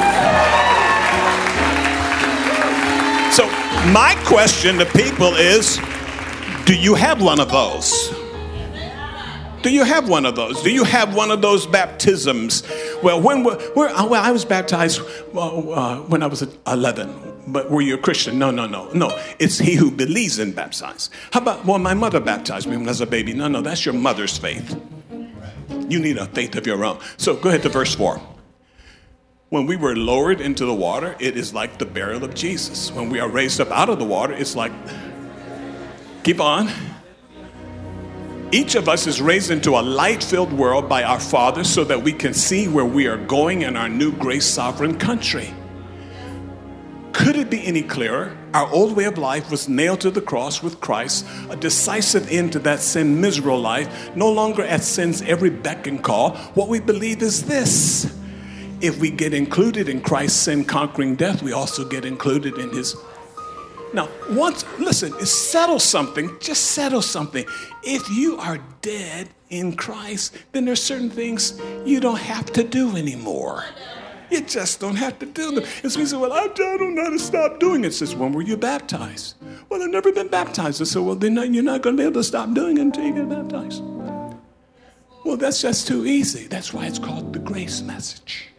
So my question to people is, do you have one of those? Do you have one of those? Do you have one of those baptisms? Well, when we're, we're, well, I was baptized uh, uh, when I was eleven. But were you a Christian? No, no, no, no. It's he who believes in baptized. How about, well, my mother baptized me when I was a baby. No, no, that's your mother's faith. You need a faith of your own. So go ahead to verse four. When we were lowered into the water, it is like the burial of Jesus. When we are raised up out of the water, it's like, keep on. Each of us is raised into a light-filled world by our Father so that we can see where we are going in our new grace-sovereign country. Could it be any clearer? Our old way of life was nailed to the cross with Christ, a decisive end to that sin miserable life, no longer at sin's every beck and call. What we believe is this: if we get included in Christ's sin conquering death, we also get included in his. Now, once, listen, settle something, just settle something. If you are dead in Christ, then there's certain things you don't have to do anymore. You just don't have to do them. And so we say, well, I don't know how to stop doing it. It says, when were you baptized? Well, I've never been baptized. I said, well, then you're not going to be able to stop doing it until you get baptized. Well, that's just too easy. That's why it's called the grace message.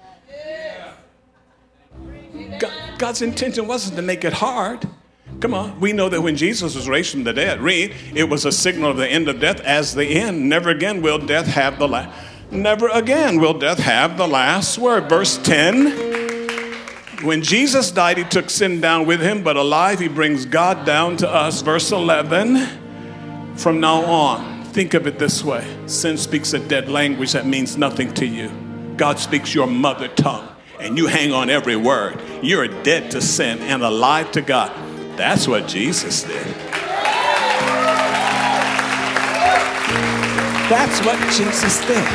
God, God's intention wasn't to make it hard. Come on. We know that when Jesus was raised from the dead, read, it was a signal of the end of death as the end. Never again will death have the last. Never again will death have the last word. Verse ten. When Jesus died, he took sin down with him, but alive, he brings God down to us. Verse eleven. From now on, think of it this way. Sin speaks a dead language that means nothing to you. God speaks your mother tongue, and you hang on every word. You're dead to sin and alive to God. That's what Jesus did. That's what Jesus did.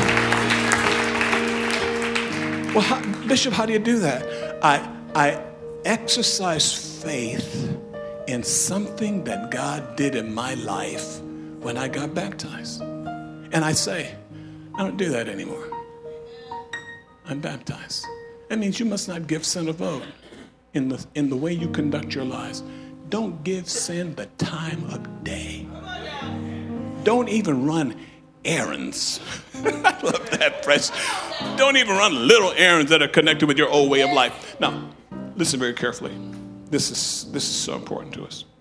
Well, how, Bishop, how do you do that? I, I exercise faith in something that God did in my life when I got baptized. And I say, I don't do that anymore. I'm baptized. That means you must not give sin a vote in the, in the way you conduct your lives. Don't give sin the time of day. Don't even run errands. I love that phrase. Don't even run little errands that are connected with your old way of life. Now, listen very carefully. This is, this is so important to us.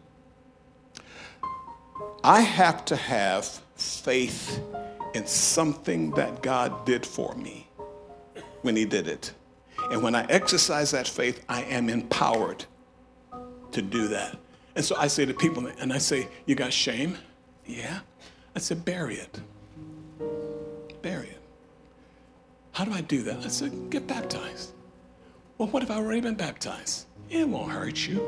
I have to have faith in something that God did for me when he did it. And when I exercise that faith, I am empowered to do that. And so I say to people, and I say, you got shame? Yeah. I said, bury it. Bury it. How do I do that? I said, get baptized. Well, what if I've already been baptized? It won't hurt you.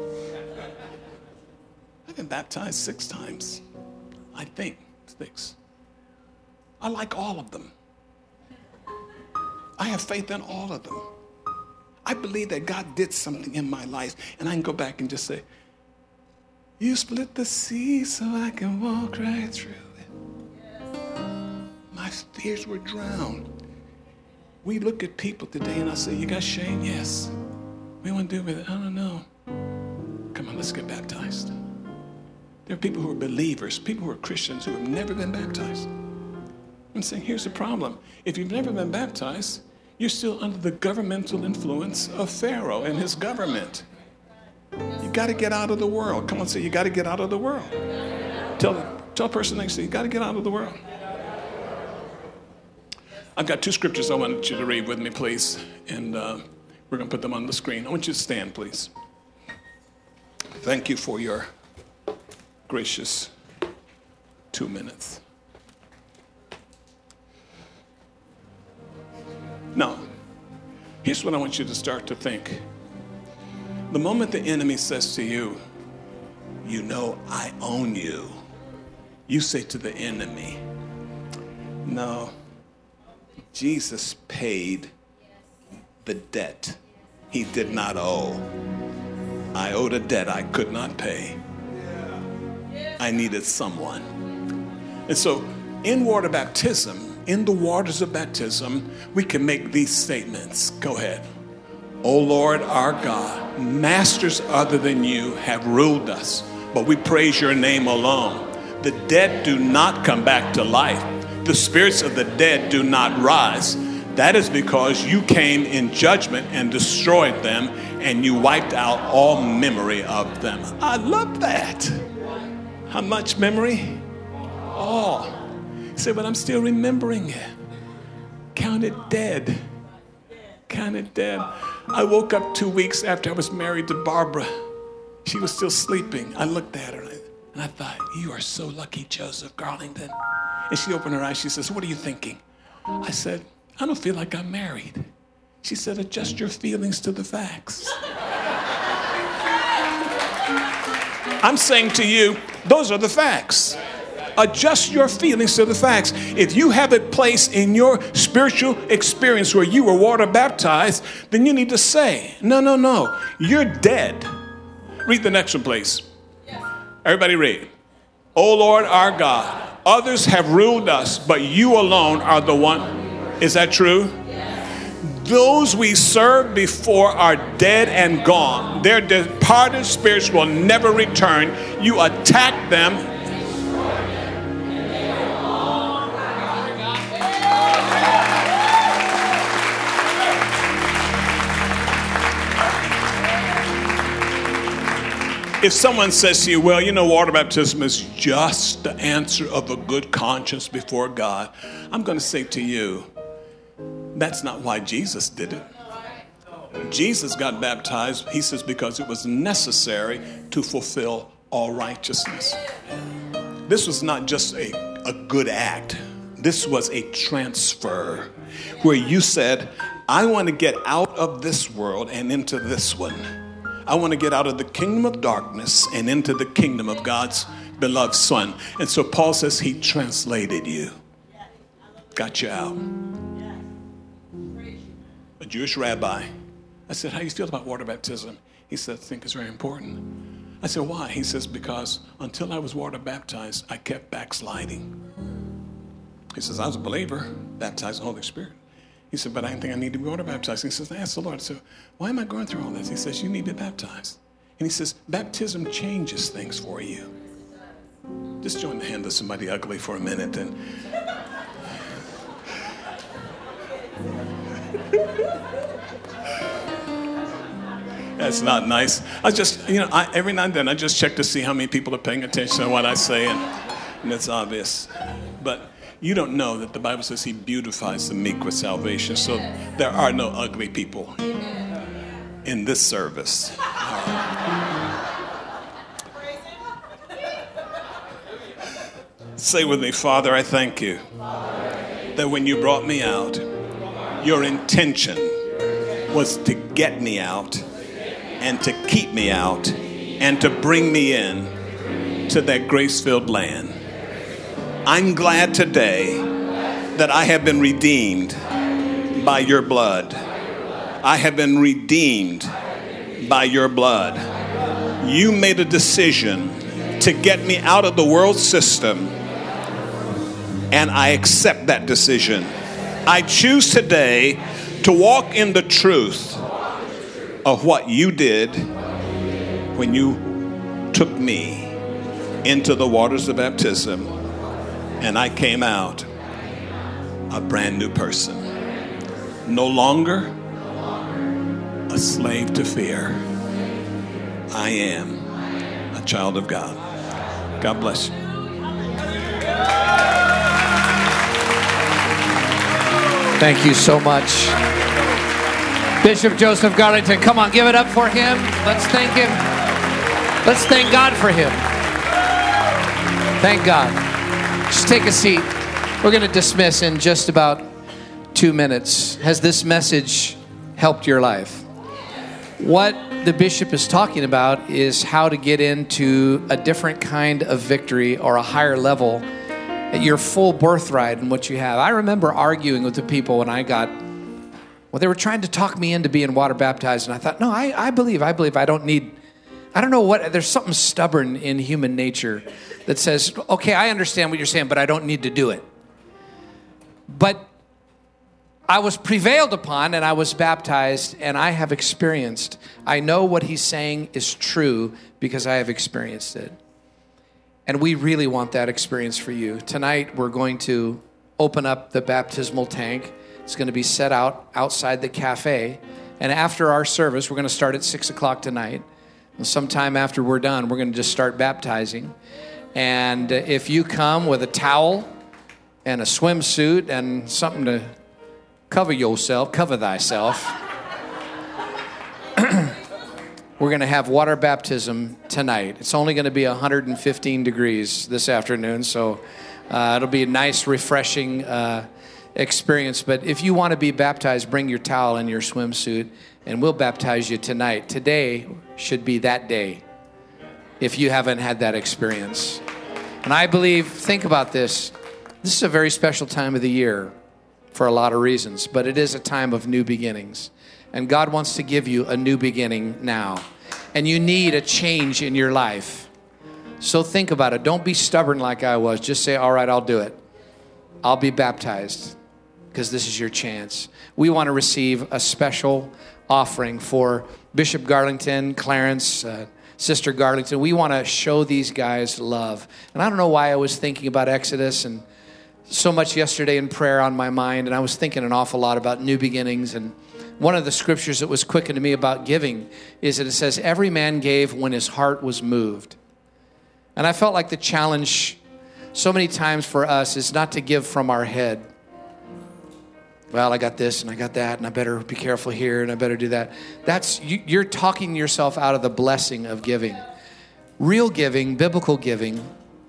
I've been baptized six times. I think six. I like all of them. I have faith in all of them. I believe that God did something in my life, and I can go back and just say, you split the sea so I can walk right through it. My fears were drowned. We look at people today and I say, you got shame? Yes. What do you want to do with it? I don't know. Come on, let's get baptized. There are people who are believers, people who are Christians who have never been baptized. I'm saying, here's the problem. If you've never been baptized, you're still under the governmental influence of Pharaoh and his government. You got to get out of the world. Come on, say, you got to get out of the world. Tell, tell a person next to you, you got to get out of the world. I've got two scriptures I want you to read with me, please. And uh, we're going to put them on the screen. I want you to stand, please. Thank you for your gracious two minutes. Now, here's what I want you to start to think. The moment the enemy says to you, you know I own you, you say to the enemy, no, Jesus paid the debt he did not owe. I owed a debt I could not pay. I needed someone. And so in water baptism, in the waters of baptism, we can make these statements. Go ahead. O Lord, our God, masters other than you have ruled us, but we praise your name alone. The dead do not come back to life. The spirits of the dead do not rise. That is because you came in judgment and destroyed them, and you wiped out all memory of them. I love that. How much memory? All. You say, but I'm still remembering it. Counted dead. Counted dead. I woke up two weeks after I was married to Barbara. She was still sleeping. I looked at her and I thought, you are so lucky, Joseph Garlington. And she opened her eyes. She says, what are you thinking? I said, I don't feel like I'm married. She said, adjust your feelings to the facts. I'm saying to you, those are the facts. Adjust your feelings to the facts. If you have a place in your spiritual experience where you were water baptized, then you need to say, no, no, no, you're dead. Read the next one, please. Everybody read. O Lord our God, others have ruled us, but you alone are the one. Is that true? Those we served before are dead and gone. Their departed spirits will never return. You attack them. If someone says to you, well, you know, water baptism is just the answer of a good conscience before God, I'm going to say to you, that's not why Jesus did it. Jesus got baptized, he says, because it was necessary to fulfill all righteousness. This was not just a, a good act. This was a transfer where you said, I want to get out of this world and into this one. I want to get out of the kingdom of darkness and into the kingdom of God's beloved Son. And so Paul says he translated you, got you out. A Jewish rabbi. I said, how do you feel about water baptism? He said, I think it's very important. I said, why? He says, because until I was water baptized, I kept backsliding. He says, I was a believer, baptized in the Holy Spirit. He said, but I didn't think I need to be water baptized. He says, I asked the Lord, I said, why am I going through all this? He says, you need to be baptized. And he says, baptism changes things for you. Just join the hand of somebody ugly for a minute. And that's not nice. I just, you know, I, every now and then I just check to see how many people are paying attention to what I say, and, and it's obvious. But you don't know that the Bible says he beautifies the meek with salvation. So there are no ugly people in this service. Say with me, Father, I thank you that when you brought me out, your intention was to get me out and to keep me out and to bring me in to that grace-filled land. I'm glad today that I have been redeemed by your blood. I have been redeemed by your blood. You made a decision to get me out of the world system, and I accept that decision. I choose today to walk in the truth of what you did when you took me into the waters of baptism, and I came out a brand new person. No longer a slave to fear. I am a child of God. God bless you. Thank you so much. Bishop Joseph Garlington, come on, give it up for him. Let's thank him. Let's thank God for him. Thank God. Just take a seat. We're going to dismiss in just about two minutes. Has this message helped your life? What the bishop is talking about is how to get into a different kind of victory or a higher level at your full birthright and what you have. I remember arguing with the people when I got, well, they were trying to talk me into being water baptized. And I thought, no, I, I believe, I believe I don't need, I don't know what, there's something stubborn in human nature that says, okay, I understand what you're saying, but I don't need to do it. But I was prevailed upon and I was baptized, and I have experienced, I know what he's saying is true because I have experienced it. And we really want that experience for you. Tonight, we're going to open up the baptismal tank. It's going to be set out outside the cafe. And after our service, we're going to start at six o'clock tonight. And sometime after we're done, we're going to just start baptizing. And if you come with a towel and a swimsuit and something to cover yourself, cover thyself, we're going to have water baptism tonight. It's only going to be one hundred fifteen degrees this afternoon, so uh, it'll be a nice, refreshing uh, experience. But if you want to be baptized, bring your towel and your swimsuit, and we'll baptize you tonight. Today should be that day if you haven't had that experience. And I believe, think about this, this is a very special time of the year for a lot of reasons, but it is a time of new beginnings. And God wants to give you a new beginning now. And you need a change in your life. So think about it. Don't be stubborn like I was. Just say, all right, I'll do it. I'll be baptized because this is your chance. We want to receive a special offering for Bishop Garlington, Clarence, uh, Sister Garlington. We want to show these guys love. And I don't know why I was thinking about Exodus and so much yesterday in prayer on my mind. And I was thinking an awful lot about new beginnings. And one of the scriptures that was quickened to me about giving is that it says, every man gave when his heart was moved. And I felt like the challenge so many times for us is not to give from our head. Well, I got this and I got that and I better be careful here and I better do that. That's, you, you're talking yourself out of the blessing of giving. Real giving, biblical giving,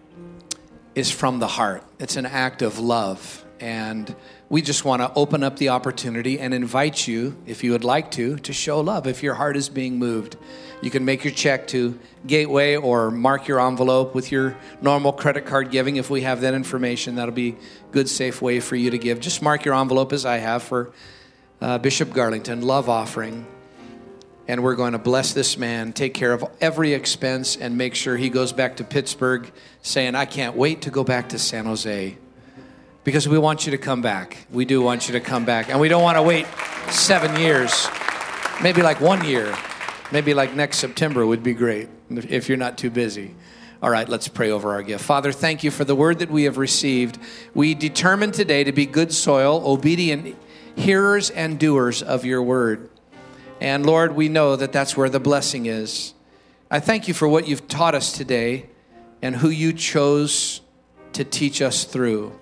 is from the heart. It's an act of love. And we just want to open up the opportunity and invite you, if you would like to, to show love. If your heart is being moved, you can make your check to Gateway or mark your envelope with your normal credit card giving. If we have that information, that'll be a good, safe way for you to give. Just mark your envelope as I have for uh, Bishop Garlington, love offering. And we're going to bless this man, take care of every expense, and make sure he goes back to Pittsburgh saying, I can't wait to go back to San Jose. Because we want you to come back. We do want you to come back. And we don't want to wait seven years. Maybe like one year. Maybe like next September would be great if you're not too busy. All right, let's pray over our gift. Father, thank you for the word that we have received. We determine today to be good soil, obedient hearers and doers of your word. And Lord, we know that that's where the blessing is. I thank you for what you've taught us today and who you chose to teach us through.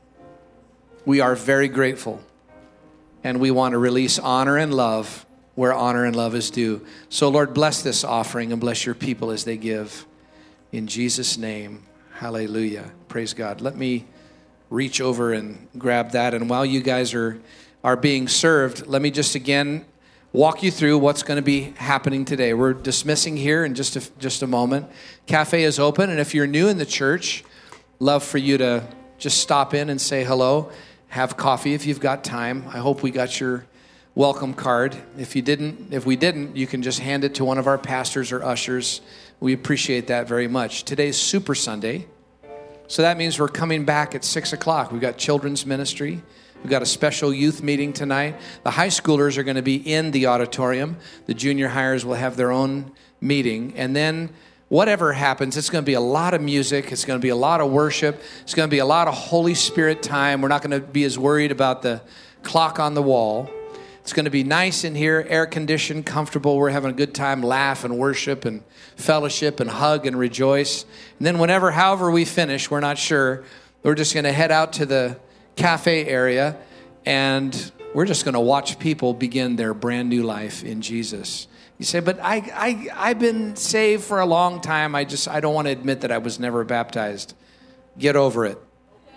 We are very grateful, and we want to release honor and love where honor and love is due. So, Lord, bless this offering and bless your people as they give. In Jesus' name, hallelujah. Praise God. Let me reach over and grab that. And while you guys are, are being served, let me just again walk you through what's going to be happening today. We're dismissing here in just a, just a moment. Cafe is open, and if you're new in the church, love for you to just stop in and say hello. Have coffee if you've got time. I hope we got your welcome card. If you didn't, if we didn't, you can just hand it to one of our pastors or ushers. We appreciate that very much. Today's Super Sunday, so that means we're coming back at six o'clock. We've got children's ministry. We've got a special youth meeting tonight. The high schoolers are going to be in the auditorium. The junior hires will have their own meeting. And then whatever happens, it's going to be a lot of music. It's going to be a lot of worship. It's going to be a lot of Holy Spirit time. We're not going to be as worried about the clock on the wall. It's going to be nice in here, air-conditioned, comfortable. We're having a good time, laugh and worship and fellowship and hug and rejoice. And then whenever, however we finish, we're not sure, we're just going to head out to the cafe area, and we're just going to watch people begin their brand new life in Jesus. You say, but I, I, I've been saved for a long time. I just, I don't want to admit that I was never baptized. Get over it.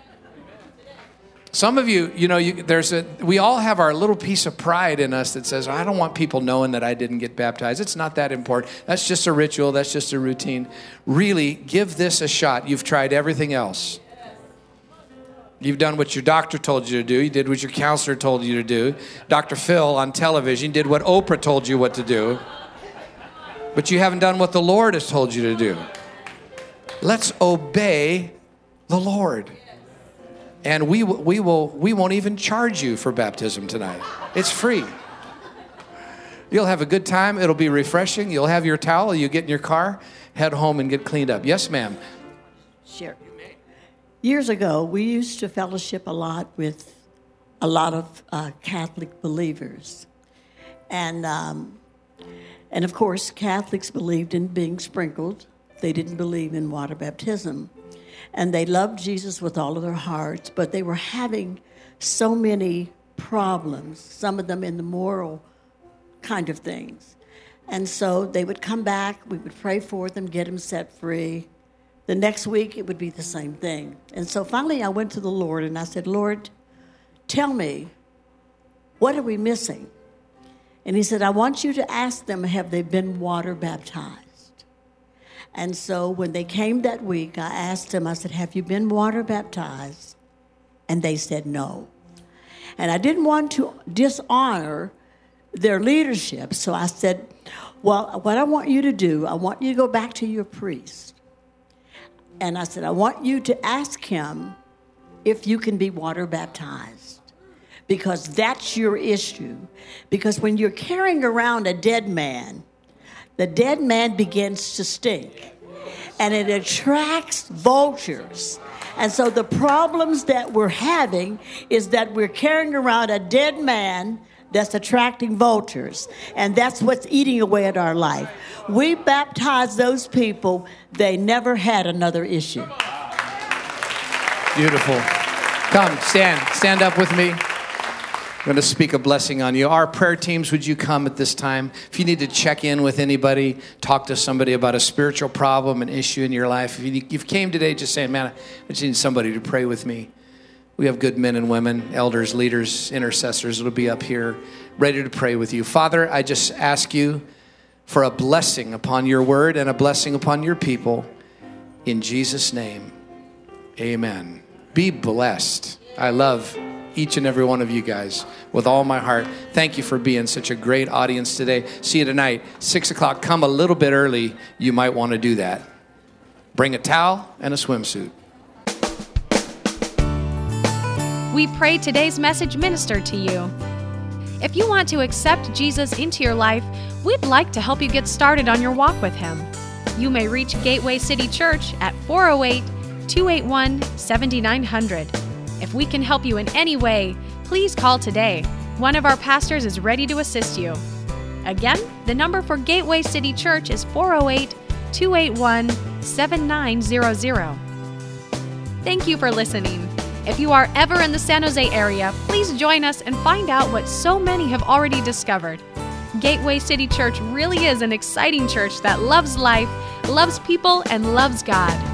Some of you, you know, you, there's a, we all have our little piece of pride in us that says, I don't want people knowing that I didn't get baptized. It's not that important. That's just a ritual. That's just a routine. Really, give this a shot. You've tried everything else. You've done what your doctor told you to do. You did what your counselor told you to do. Doctor Phil on television did what Oprah told you what to do. But you haven't done what the Lord has told you to do. Let's obey the Lord. And we we will we won't even charge you for baptism tonight. It's free. You'll have a good time. It'll be refreshing. You'll have your towel. You get in your car, head home and get cleaned up. Yes, ma'am. Sure. Years ago, we used to fellowship a lot with a lot of uh, Catholic believers. And, um, and of course, Catholics believed in being sprinkled. They didn't believe in water baptism. And they loved Jesus with all of their hearts, but they were having so many problems, some of them in the moral kind of things. And so they would come back, we would pray for them, get them set free. The next week, it would be the same thing. And so finally, I went to the Lord and I said, Lord, tell me, what are we missing? And he said, I want you to ask them, have they been water baptized? And so when they came that week, I asked them, I said, have you been water baptized? And they said no. And I didn't want to dishonor their leadership, so I said, well, what I want you to do, I want you to go back to your priest. And I said, I want you to ask him if you can be water baptized, because that's your issue. Because when you're carrying around a dead man, the dead man begins to stink, and it attracts vultures. And so the problems that we're having is that we're carrying around a dead man that's attracting vultures, and that's what's eating away at our life. We baptize those people, they never had another issue. Beautiful. Come, stand. Stand up with me. I'm going to speak a blessing on you. Our prayer teams, would you come at this time? If you need to check in with anybody, talk to somebody about a spiritual problem, an issue in your life. If you, if you came today just saying, man, I just need somebody to pray with me. We have good men and women, elders, leaders, intercessors that'll be up here ready to pray with you. Father, I just ask you for a blessing upon your word and a blessing upon your people. In Jesus' name, amen. Be blessed. I love each and every one of you guys with all my heart. Thank you for being such a great audience today. See you tonight, six o'clock. Come a little bit early. You might want to do that. Bring a towel and a swimsuit. We pray today's message ministered to you. If you want to accept Jesus into your life, we'd like to help you get started on your walk with him. You may reach Gateway City Church at four oh eight, two eight one, seven nine zero zero. If we can help you in any way, please call today. One of our pastors is ready to assist you. Again, the number for Gateway City Church is four oh eight, two eight one, seven nine zero zero. Thank you for listening. If you are ever in the San Jose area, please join us and find out what so many have already discovered. Gateway City Church really is an exciting church that loves life, loves people, and loves God.